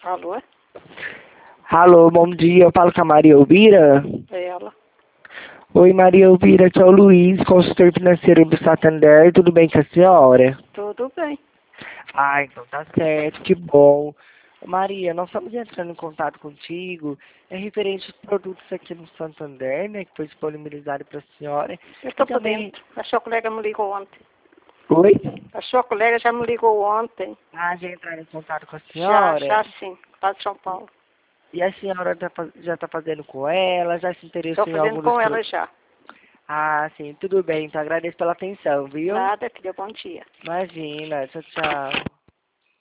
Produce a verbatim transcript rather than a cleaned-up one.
Alô? Alô, bom dia. Eu falo com a Maria Elvira. É ela. Oi, Maria Elvira. Aqui é o Luiz, consultor financeiro do Santander. Tudo bem com a senhora? Tudo bem. Ah, então tá certo. Que bom. Maria, nós estamos entrando em contato contigo. É referente aos produtos aqui no Santander, né? Que foi disponibilizado para a senhora. Eu estou E por também... dentro. A sua colega me ligou ontem. Oi? A sua colega já me ligou ontem. Ah, já entraram em contato com a Já, senhora? já sim. Lá de São Paulo. E a senhora já tá já está fazendo com ela? Já se Estou interessou em fazendo algum dos com ela produtos? já. Ah, sim, tudo bem. Então agradeço pela atenção, viu? Nada, filha. Bom dia. Imagina. Tchau, tchau.